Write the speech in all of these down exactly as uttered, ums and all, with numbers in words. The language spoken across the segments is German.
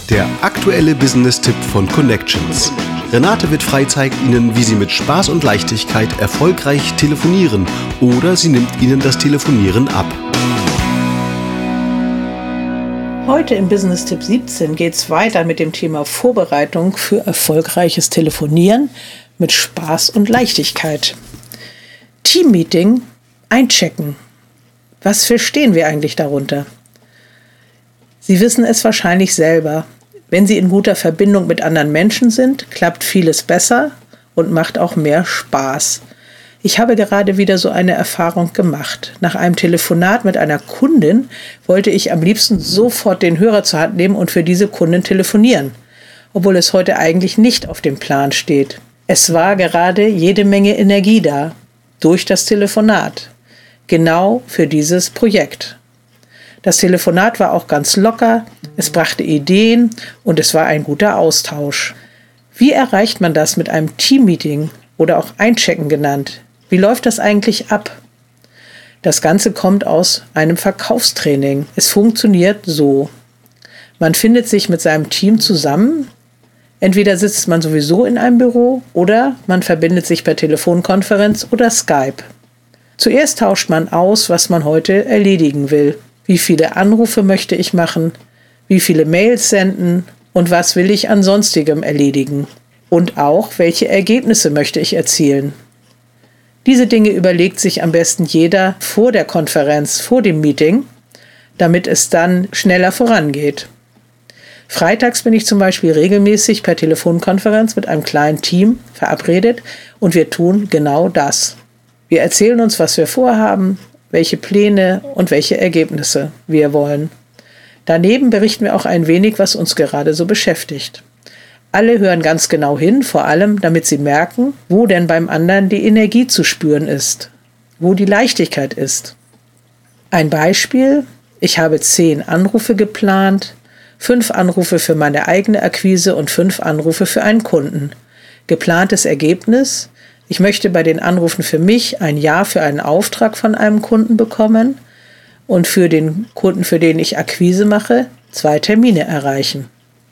Der aktuelle Business-Tipp von Connections. Renate Wittfrei zeigt Ihnen, wie Sie mit Spaß und Leichtigkeit erfolgreich telefonieren, oder sie nimmt Ihnen das Telefonieren ab. Heute im Business-Tipp siebzehn geht es weiter mit dem Thema Vorbereitung für erfolgreiches Telefonieren mit Spaß und Leichtigkeit. Teammeeting einchecken. Was verstehen wir eigentlich darunter? Sie wissen es wahrscheinlich selber. Wenn Sie in guter Verbindung mit anderen Menschen sind, klappt vieles besser und macht auch mehr Spaß. Ich habe gerade wieder so eine Erfahrung gemacht. Nach einem Telefonat mit einer Kundin wollte ich am liebsten sofort den Hörer zur Hand nehmen und für diese Kundin telefonieren, obwohl es heute eigentlich nicht auf dem Plan steht. Es war gerade jede Menge Energie da, durch das Telefonat, genau für dieses Projekt. Das Telefonat war auch ganz locker, es brachte Ideen und es war ein guter Austausch. Wie erreicht man das mit einem Teammeeting oder auch Einchecken genannt? Wie läuft das eigentlich ab? Das Ganze kommt aus einem Verkaufstraining. Es funktioniert so. Man findet sich mit seinem Team zusammen. Entweder sitzt man sowieso in einem Büro oder man verbindet sich per Telefonkonferenz oder Skype. Zuerst tauscht man aus, was man heute erledigen will. Wie viele Anrufe möchte ich machen? Wie viele Mails senden? Und was will ich an Sonstigem erledigen? Und auch, welche Ergebnisse möchte ich erzielen? Diese Dinge überlegt sich am besten jeder vor der Konferenz, vor dem Meeting, damit es dann schneller vorangeht. Freitags bin ich zum Beispiel regelmäßig per Telefonkonferenz mit einem kleinen Team verabredet und wir tun genau das. Wir erzählen uns, was wir vorhaben, welche Pläne und welche Ergebnisse wir wollen. Daneben berichten wir auch ein wenig, was uns gerade so beschäftigt. Alle hören ganz genau hin, vor allem damit sie merken, wo denn beim anderen die Energie zu spüren ist, wo die Leichtigkeit ist. Ein Beispiel: Ich habe zehn Anrufe geplant, fünf Anrufe für meine eigene Akquise und fünf Anrufe für einen Kunden. Geplantes Ergebnis: Ich möchte bei den Anrufen für mich ein Ja für einen Auftrag von einem Kunden bekommen und für den Kunden, für den ich Akquise mache, zwei Termine erreichen.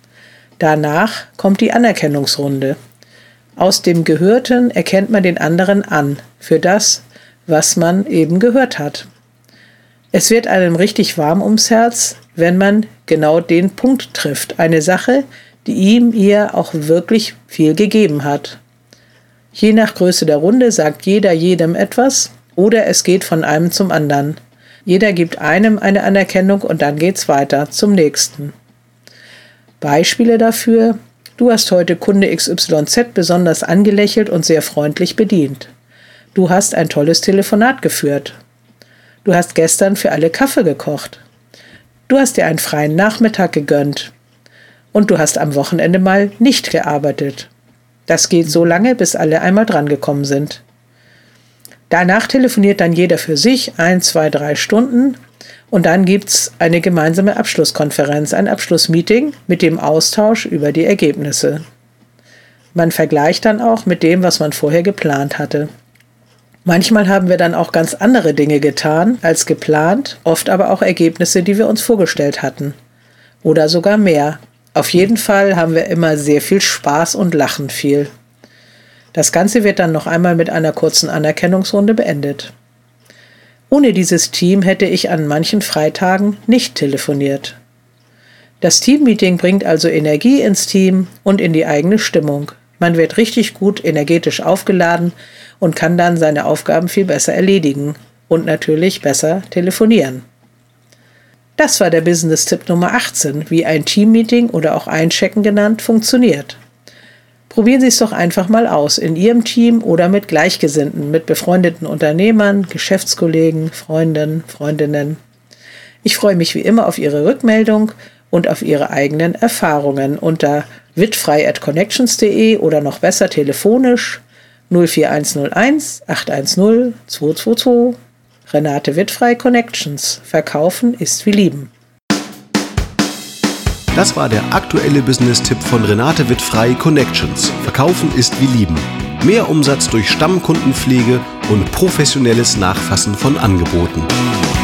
Danach kommt die Anerkennungsrunde. Aus dem Gehörten erkennt man den anderen an für das, was man eben gehört hat. Es wird einem richtig warm ums Herz, wenn man genau den Punkt trifft, eine Sache, die ihm, ihr auch wirklich viel gegeben hat. Je nach Größe der Runde sagt jeder jedem etwas oder es geht von einem zum anderen. Jeder gibt einem eine Anerkennung und dann geht's weiter zum nächsten. Beispiele dafür: Du hast heute Kunde X Y Z besonders angelächelt und sehr freundlich bedient. Du hast ein tolles Telefonat geführt. Du hast gestern für alle Kaffee gekocht. Du hast dir einen freien Nachmittag gegönnt. Und du hast am Wochenende mal nicht gearbeitet. Das geht so lange, bis alle einmal drangekommen sind. Danach telefoniert dann jeder für sich ein, zwei, drei Stunden und dann gibt's eine gemeinsame Abschlusskonferenz, ein Abschlussmeeting mit dem Austausch über die Ergebnisse. Man vergleicht dann auch mit dem, was man vorher geplant hatte. Manchmal haben wir dann auch ganz andere Dinge getan als geplant, oft aber auch Ergebnisse, die wir uns vorgestellt hatten. Oder sogar mehr. Auf jeden Fall haben wir immer sehr viel Spaß und lachen viel. Das Ganze wird dann noch einmal mit einer kurzen Anerkennungsrunde beendet. Ohne dieses Team hätte ich an manchen Freitagen nicht telefoniert. Das Teammeeting bringt also Energie ins Team und in die eigene Stimmung. Man wird richtig gut energetisch aufgeladen und kann dann seine Aufgaben viel besser erledigen und natürlich besser telefonieren. Das war der Business-Tipp Nummer achtzehn, wie ein Teammeeting oder auch Einchecken genannt funktioniert. Probieren Sie es doch einfach mal aus, in Ihrem Team oder mit Gleichgesinnten, mit befreundeten Unternehmern, Geschäftskollegen, Freunden, Freundinnen. Ich freue mich wie immer auf Ihre Rückmeldung und auf Ihre eigenen Erfahrungen unter wittfrei at connections punkt de oder noch besser telefonisch null vier eins null eins acht eins null zwei zwei zwei. Renate Wittfrei Connections. Verkaufen ist wie Lieben. Das war der aktuelle Business-Tipp von Renate Wittfrei Connections. Verkaufen ist wie Lieben. Mehr Umsatz durch Stammkundenpflege und professionelles Nachfassen von Angeboten.